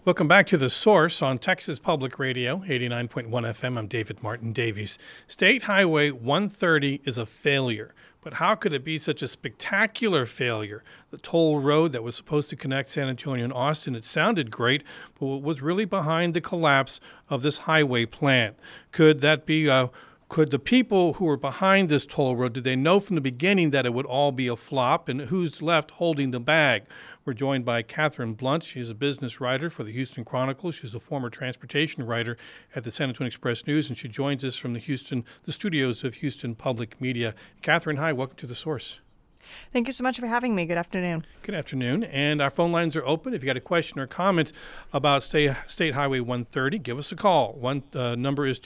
Welcome back to The Source on Texas Public Radio, 89.1 FM. I'm David Martin Davies. State Highway 130 is a failure, but how could it be such a spectacular failure? The toll road that was supposed to connect San Antonio and Austin, it sounded great, but what was really behind the collapse of this highway plan? Could that be Could the people who were behind this toll road, did they know from the beginning that it would all be a flop, and who's left holding the bag? We're joined by Catherine Blunt. She's a business writer for the Houston Chronicle. She's a former transportation writer at the San Antonio Express News, and she joins us from the studios of Houston Public Media. Catherine, hi, welcome to The Source. Thank you so much for having me. Good afternoon. Good afternoon. And our phone lines are open. If you got a question or comment about State Highway 130, give us a call. Number is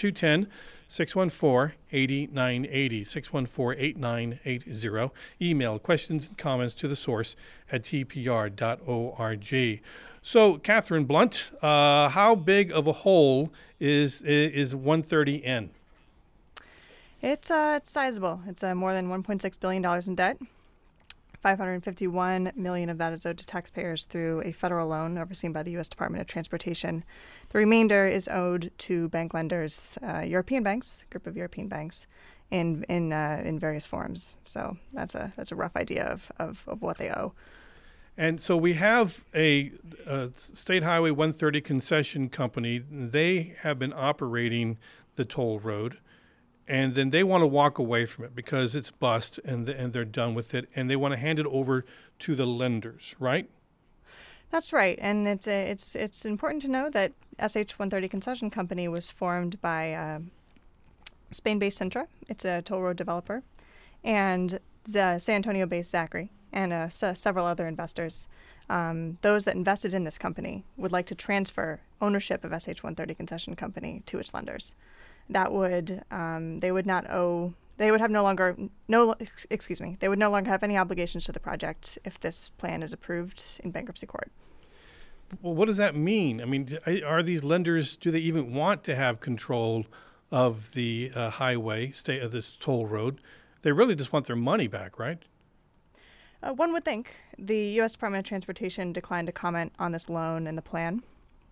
210-614-8980, 614-8980. Email questions and comments to the source at tpr.org. So, Catherine Blunt, how big of a hole is 130 in? It's sizable. It's more than $1.6 billion in debt. $551 million of that is owed to taxpayers through a federal loan overseen by the U.S. Department of Transportation. The remainder is owed to bank lenders, European banks, a group of European banks, in various forms. So that's a rough idea of what they owe. And so we have a State Highway 130 concession company. They have been operating the toll road. And then they want to walk away from it because it's bust and they're done with it, and they want to hand it over to the lenders, right? That's right, and it's important to know that SH-130 Concession Company was formed by Spain-based Cintra. It's a toll road developer, and San Antonio-based Zachary and several other investors. Those that invested in this company would like to transfer ownership of SH-130 Concession Company to its lenders. That would they would no longer have any obligations to the project if this plan is approved in bankruptcy court. Well, what does that mean? I mean, are these lenders, do they even want to have control of the highway, of this toll road? They really just want their money back, right? One would think. The U.S. Department of Transportation declined to comment on this loan and the plan.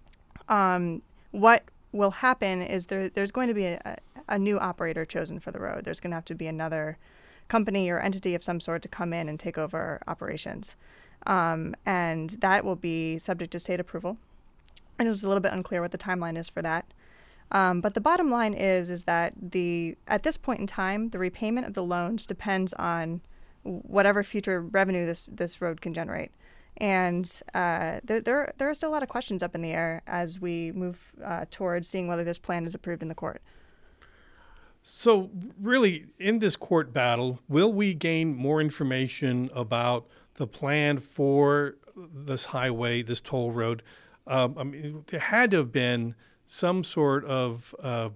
What will happen is there's going to be a new operator chosen for the road. There's going to have to be another company or entity of some sort to come in and take over operations. And that will be subject to state approval. And it was a little bit unclear what the timeline is for that. But the bottom line is that at this point in time, the repayment of the loans depends on whatever future revenue this road can generate. And there are still a lot of questions up in the air as we move towards seeing whether this plan is approved in the court. So really, in this court battle, will we gain more information about the plan for this highway, this toll road? I mean, there had to have been some sort of,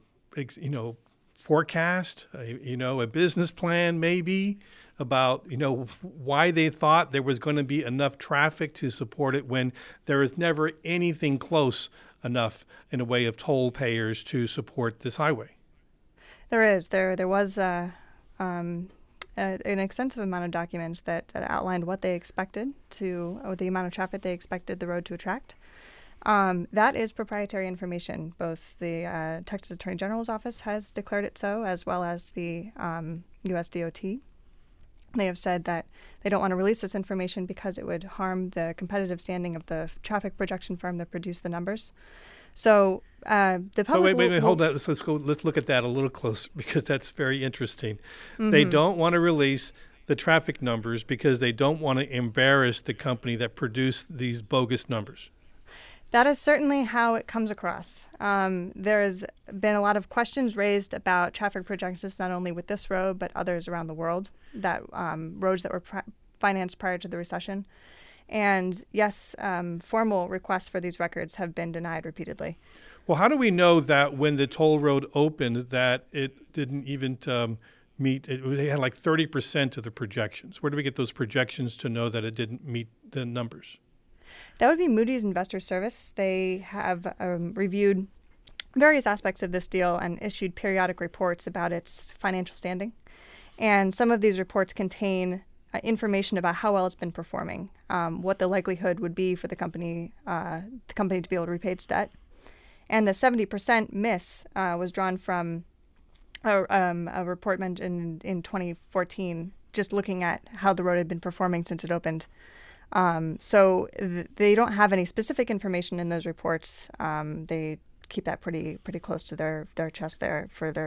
forecast, a business plan maybe, about, why they thought there was going to be enough traffic to support it when there is never anything close enough in a way of toll payers to support this highway. There is. There was an extensive amount of documents that outlined what they expected or the amount of traffic they expected the road to attract. That is proprietary information. Both the Texas Attorney General's office has declared it so, as well as the U.S. DOT. They have said that they don't want to release this information because it would harm the competitive standing of the traffic projection firm that produced the numbers. So the public. Wait, hold that. Let's look at that a little closer because that's very interesting. Mm-hmm. They don't want to release the traffic numbers because they don't want to embarrass the company that produced these bogus numbers. That is certainly how it comes across. There has been a lot of questions raised about traffic projections, not only with this road, but others around the world, that roads that were financed prior to the recession. And yes, formal requests for these records have been denied repeatedly. Well, how do we know that when the toll road opened that it didn't even meet, it had like 30% of the projections? Where do we get those projections to know that it didn't meet the numbers? That would be Moody's Investors Service. They have reviewed various aspects of this deal and issued periodic reports about its financial standing. And some of these reports contain information about how well it's been performing, what the likelihood would be for the company to be able to repay its debt. And the 70% miss was drawn from a report mentioned in 2014, just looking at how the road had been performing since it opened. So they don't have any specific information in those reports. They keep that pretty close to their chest there for their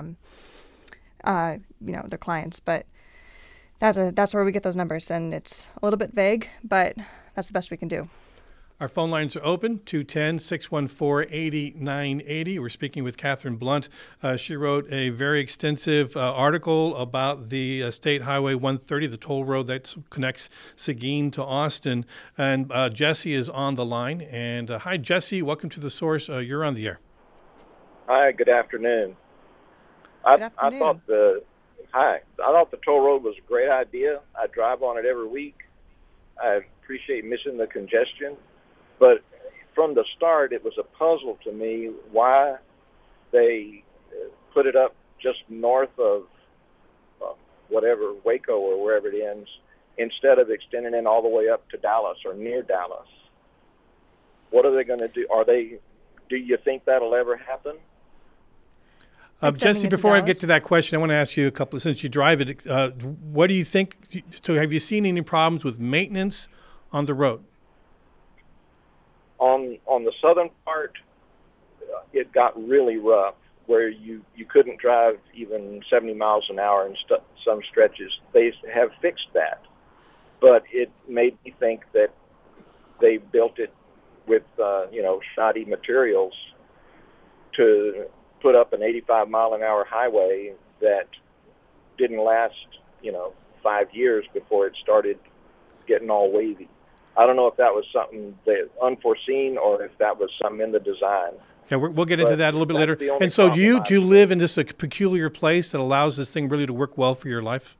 their clients. But that's where we get those numbers, and it's a little bit vague, but that's the best we can do. Our phone lines are open, 210-614-8980. We're speaking with Catherine Blunt. She wrote a very extensive article about the State Highway 130, the toll road that connects Seguin to Austin. And Jesse is on the line. And hi, Jesse. Welcome to The Source. You're on the air. Hi, good afternoon. I thought the toll road was a great idea. I drive on it every week. I appreciate missing the congestion. But from the start, it was a puzzle to me why they put it up just north of whatever, Waco or wherever it ends, instead of extending it all the way up to Dallas or near Dallas. What are they going to do? Do you think that'll ever happen? Jesse, before I get to that question, I want to ask you a couple, since you drive it, what do you think? So have you seen any problems with maintenance on the road? On the southern part, it got really rough, where you couldn't drive even 70 miles an hour in some stretches. They have fixed that, but it made me think that they built it with shoddy materials to put up an 85-mile-an-hour highway that didn't last 5 years before it started getting all wavy. I don't know if that was something that unforeseen or if that was something in the design. Okay, we'll get into that a little bit later. And so do you live in just a peculiar place that allows this thing really to work well for your life?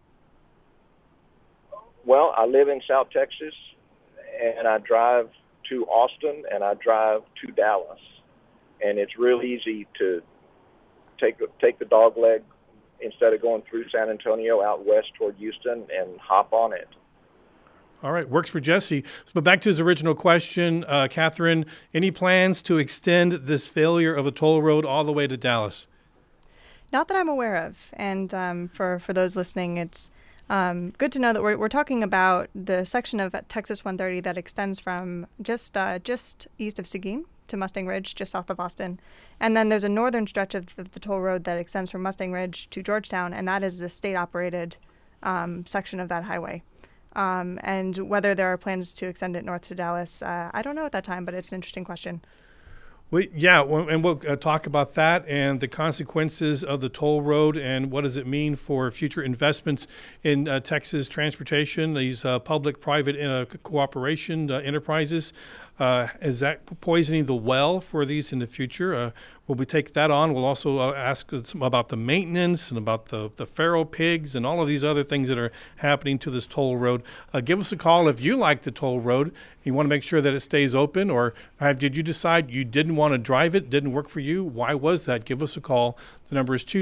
Well, I live in South Texas, and I drive to Austin, and I drive to Dallas. And it's real easy to take the dog leg instead of going through San Antonio out west toward Houston and hop on it. All right, works for Jesse. But back to his original question, Catherine, any plans to extend this failure of a toll road all the way to Dallas? Not that I'm aware of. And for those listening, it's good to know that we're talking about the section of Texas 130 that extends from just east of Seguin to Mustang Ridge, just south of Austin. And then there's a northern stretch of the toll road that extends from Mustang Ridge to Georgetown, and that is the state-operated section of that highway. And whether there are plans to extend it north to Dallas, I don't know at that time, but it's an interesting question. And we'll talk about that and the consequences of the toll road and what does it mean for future investments in Texas transportation, these public-private cooperation enterprises. Is that poisoning the well for these in the future? Will we take that on? We'll also ask about the maintenance and about the feral pigs and all of these other things that are happening to this toll road. Give us a call if you like the toll road. You want to make sure that it stays open, or did you decide you didn't want to drive it, didn't work for you? Why was that? Give us a call. The number is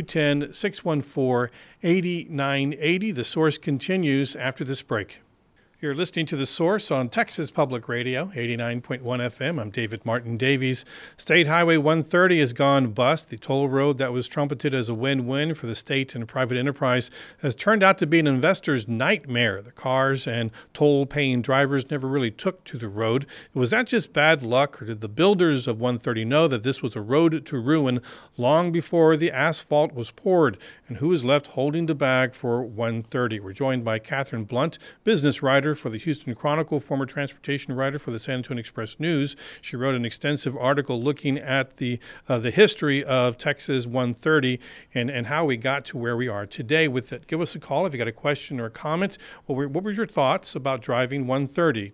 210-614-8980. The Source continues after this break. You're listening to The Source on Texas Public Radio, 89.1 FM. I'm David Martin Davies. State Highway 130 has gone bust. The toll road that was trumpeted as a win-win for the state and private enterprise has turned out to be an investor's nightmare. The cars and toll-paying drivers never really took to the road. Was that just bad luck, or did the builders of 130 know that this was a road to ruin long before the asphalt was poured? And who is left holding the bag for 130? We're joined by Catherine Blunt, business writer for the Houston Chronicle, former transportation writer for the San Antonio Express News. She wrote an extensive article looking at the history of Texas 130 and how we got to where we are today with it. Give us a call if you got a question or a comment. What were your thoughts about driving 130?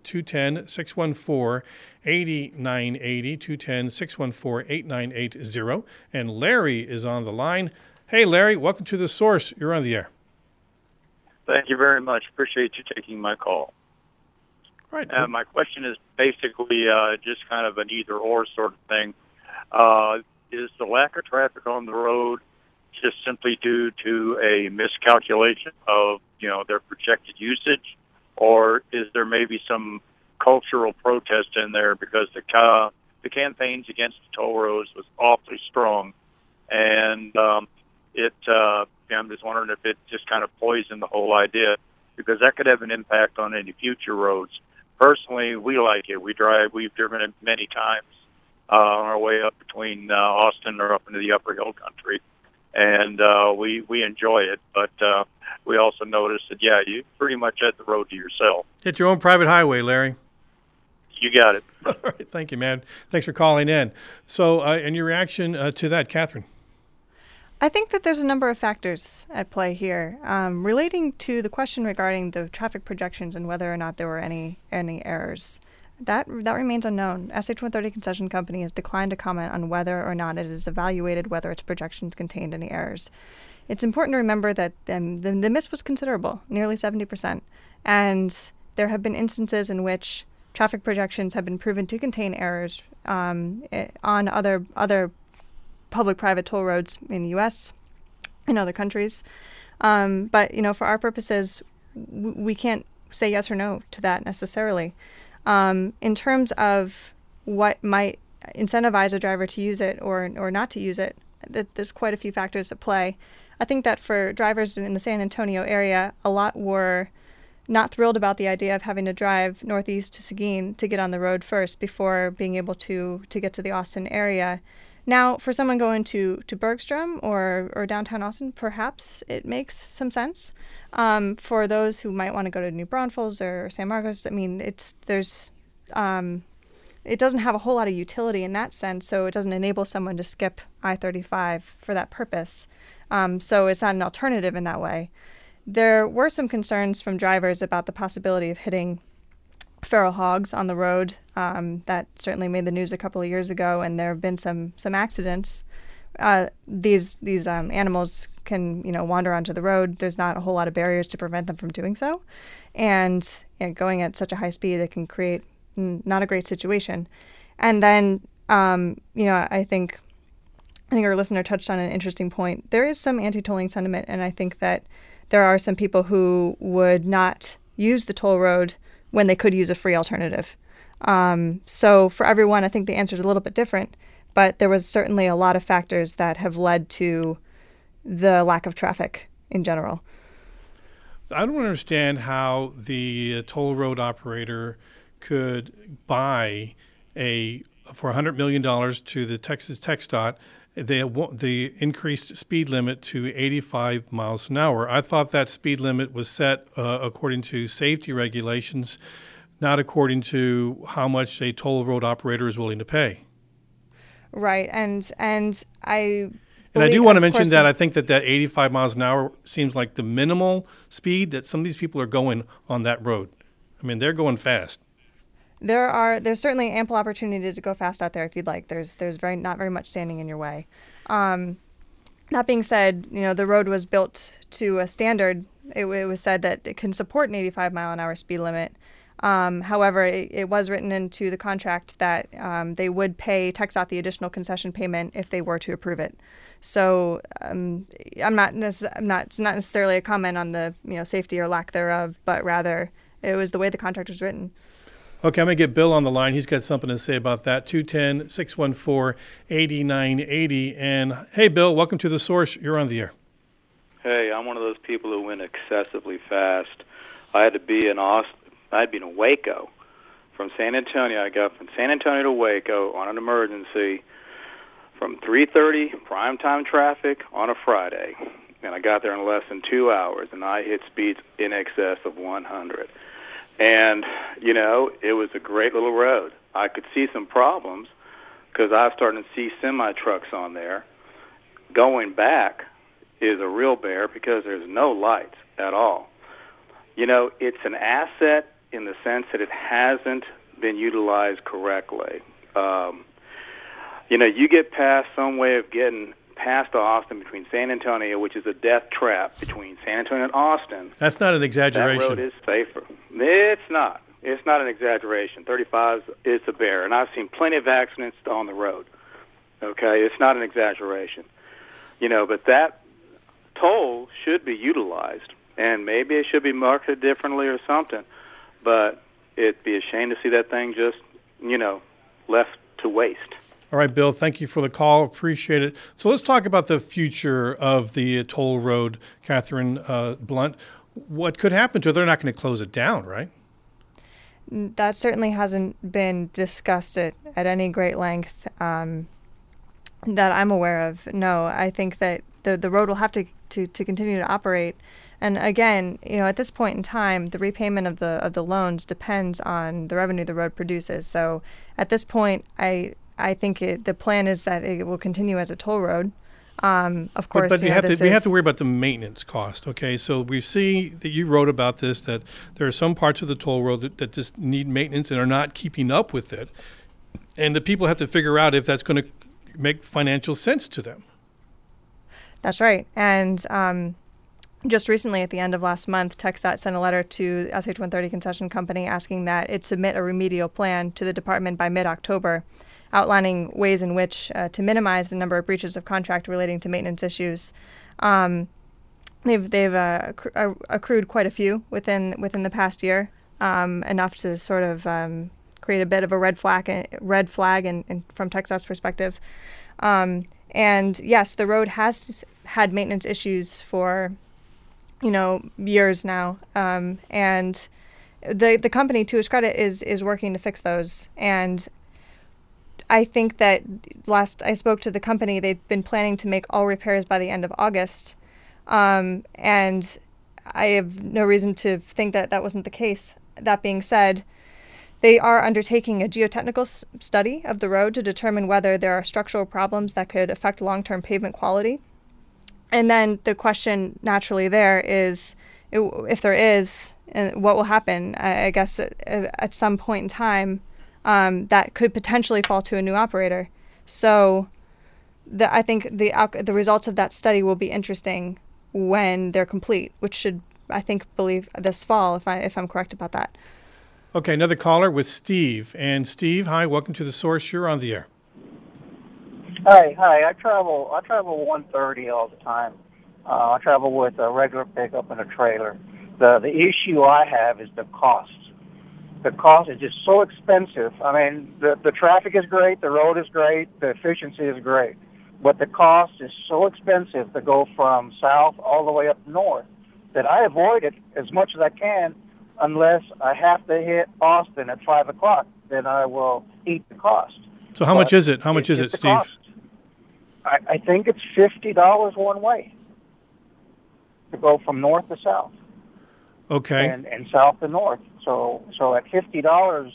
210-614-8980, 210-614-8980. And Larry is on the line. Hey, Larry, welcome to The Source. You're on the air. Thank you very much. Appreciate you taking my call. Right. My question is basically just kind of an either-or sort of thing. Is the lack of traffic on the road just simply due to a miscalculation of, their projected usage, or is there maybe some cultural protest in there because the campaigns against the toll roads was awfully strong, and I'm just wondering if it just kind of poisoned the whole idea, because that could have an impact on any future roads. Personally, we like it. We've driven it many times on our way up between Austin or up into the Upper Hill Country, and we enjoy it. But we also noticed that, you pretty much had the road to yourself. Get your own private highway, Larry. You got it. All right. Thank you, man. Thanks for calling in. So, and your reaction to that, Catherine? I think that there's a number of factors at play here relating to the question regarding the traffic projections and whether or not there were any errors. That remains unknown. SH-130 Concession Company has declined to comment on whether or not it has evaluated whether its projections contained any errors. It's important to remember that the miss was considerable, nearly 70%, and there have been instances in which traffic projections have been proven to contain errors on other public-private toll roads in the U.S., in other countries. But, for our purposes, we can't say yes or no to that necessarily. In terms of what might incentivize a driver to use it or not to use it, there's quite a few factors at play. I think that for drivers in the San Antonio area, a lot were not thrilled about the idea of having to drive northeast to Seguin to get on the road first before being able to get to the Austin area. Now, for someone going to Bergstrom or downtown Austin, perhaps it makes some sense. For those who might want to go to New Braunfels or San Marcos, it doesn't have a whole lot of utility in that sense, so it doesn't enable someone to skip I-35 for that purpose. So it's not an alternative in that way. There were some concerns from drivers about the possibility of hitting feral hogs on the road. That certainly made the news a couple of years ago, and there have been some accidents. These animals can wander onto the road. There's not a whole lot of barriers to prevent them from doing so, and going at such a high speed, it can create not a great situation. And then I think our listener touched on an interesting point. There is some anti-tolling sentiment, and I think that there are some people who would not use the toll road when they could use a free alternative. So for everyone, I think the answer is a little bit different, but there was certainly a lot of factors that have led to the lack of traffic in general. I don't understand how the toll road operator could buy for $100 million to the Texas TxDOT the increased speed limit to 85 miles an hour. I thought that speed limit was set according to safety regulations, not according to how much a toll road operator is willing to pay. Right, and I do want to mention that I think that 85 miles an hour seems like the minimal speed that some of these people are going on that road. They're going fast. There's certainly ample opportunity to go fast out there if you'd like. There's not very much standing in your way. That being said, the road was built to a standard. It was said that it can support an 85 mile an hour speed limit. However, it was written into the contract that they would pay TxDOT the additional concession payment if they were to approve it. So it's not necessarily a comment on the safety or lack thereof, but rather it was the way the contract was written. Okay, I'm going to get Bill on the line. He's got something to say about that. 210-614-8980. And hey, Bill, welcome to The Source. You're on the air. Hey, I'm one of those people who went excessively fast. I had to be in Austin. I'd been in Waco. From San Antonio, I got from San Antonio to Waco on an emergency from 3:30 primetime traffic on a Friday. And I got there in less than 2 hours, and I hit speeds in excess of 100. And, it was a great little road. I could see some problems because I was starting to see semi-trucks on there. Going back is a real bear because there's no lights at all. It's an asset in the sense that it hasn't been utilized correctly. You get past some way of getting past Austin between San Antonio, which is a death trap between San Antonio and Austin. That's not an exaggeration. That road is safer. It's not. It's not an exaggeration. 35 is a bear, and I've seen plenty of accidents on the road. Okay, it's not an exaggeration. But toll should be utilized, and maybe it should be marketed differently or something. But it'd be a shame to see that thing just, left to waste. All right, Bill, thank you for the call. Appreciate it. So let's talk about the future of the toll road, Catherine Blunt. What could happen to it? They're not going to close it down, right? That certainly hasn't been discussed at any great length that I'm aware of. No, I think that the road will have to continue to operate. And again, at this point in time, the repayment of the loans depends on the revenue the road produces. So at this point, I think the plan is that it will continue as a toll road. Of course, but we have to worry about the maintenance cost. Okay, so we see that you wrote about this, that there are some parts of the toll road that just need maintenance and are not keeping up with it, and the people have to figure out if that's going to make financial sense to them. That's right, and just recently, at the end of last month, TxDOT sent a letter to SH-130 Concession Company asking that it submit a remedial plan to the department by mid-October, outlining ways in which to minimize the number of breaches of contract relating to maintenance issues. They've accrued quite a few within the past year, enough to sort of create a bit of a red flag in from TxDOT's perspective. And yes, the road has had maintenance issues for years now, and the company, to its credit, is working to fix those. And I think that last I spoke to the company, they've been planning to make all repairs by the end of August, and I have no reason to think that wasn't the case. That being said, they are undertaking a geotechnical study of the road to determine whether there are structural problems that could affect long-term pavement quality. And then the question naturally there is, if there is, what will happen? I guess at some point in time, that could potentially fall to a new operator. So I think the results of that study will be interesting when they're complete, which should, believe this fall, if I'm correct about that. Okay, another caller with Steve. And Steve, hi, welcome to The Source. You're on the air. Hi. I travel 130 all the time. I travel with a regular pickup and a trailer. The issue I have is the cost. The cost is just so expensive. I mean, the traffic is great, the road is great, the efficiency is great, but the cost is so expensive to go from south all the way up north that I avoid it as much as I can unless I have to hit Austin at 5 o'clock. Then I will eat the cost. So how much is it? How much is it, Steve? Cost. I think it's $50 one way to go from north to south. Okay. And south to north. So at $50,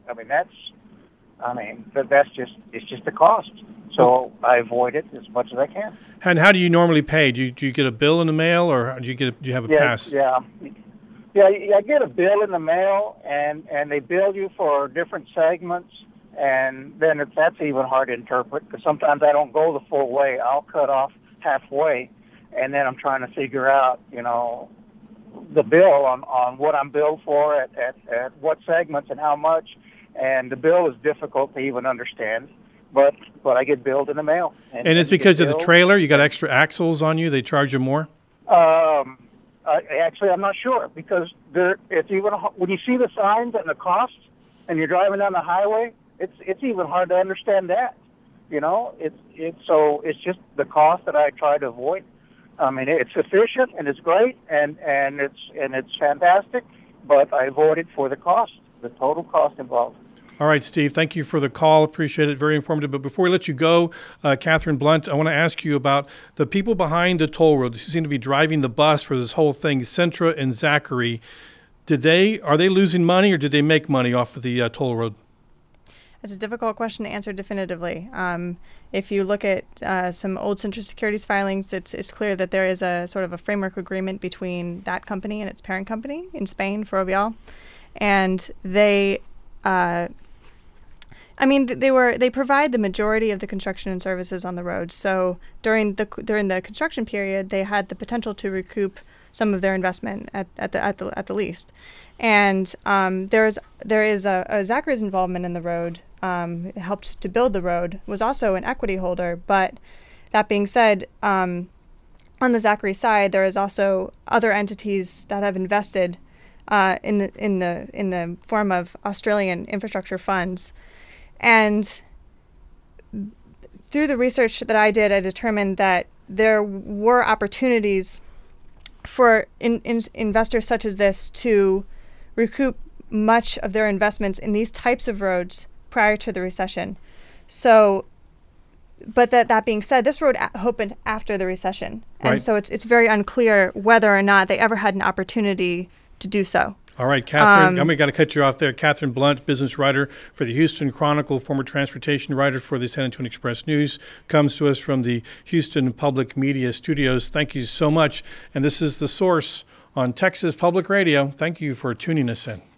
it's just the cost. So I avoid it as much as I can. And how do you normally pay? Do you get a bill in the mail, or do you have a pass? Yeah, I get a bill in the mail, and they bill you for different segments. And then that's even hard to interpret because sometimes I don't go the full way. I'll cut off halfway, and then I'm trying to figure out, the bill on what I'm billed for at what segments and how much. And the bill is difficult to even understand, but I get billed in the mail. And it's because of the trailer? You got extra axles on you? They charge you more? Actually, I'm not sure because it's even when you see the signs and the cost, and you're driving down the highway. It's even hard to understand that, It's just the cost that I try to avoid. I mean, it's efficient and it's great and it's fantastic, but I avoid it for the cost, the total cost involved. All right, Steve, thank you for the call. Appreciate it. Very informative. But before we let you go, Catherine Blunt, I want to ask you about the people behind the toll road who seem to be driving the bus for this whole thing, Centra and Zachary. Are they losing money or did they make money off of the toll road? It's a difficult question to answer definitively. If you look at some old Centra Securities filings, it's clear that there is a sort of a framework agreement between that company and its parent company in Spain, Ferrovial, and they provide the majority of the construction and services on the road. So during the construction period, they had the potential to recoup some of their investment at the least. And there is a Zachary's involvement in the road, helped to build the road, was also an equity holder. But that being said, on the Zachary side, there is also other entities that have invested in the form of Australian infrastructure funds, and through the research that I did, I determined that there were opportunities for investors such as this to recoup much of their investments in these types of roads prior to the recession. So, but that being said, this road opened after the recession. And right. So it's very unclear whether or not they ever had an opportunity to do so. All right, Catherine, I'm got to cut you off there. Catherine Blunt, business writer for the Houston Chronicle, former transportation writer for the San Antonio Express News, comes to us from the Houston Public Media Studios. Thank you so much. And this is The Source on Texas Public Radio. Thank you for tuning us in.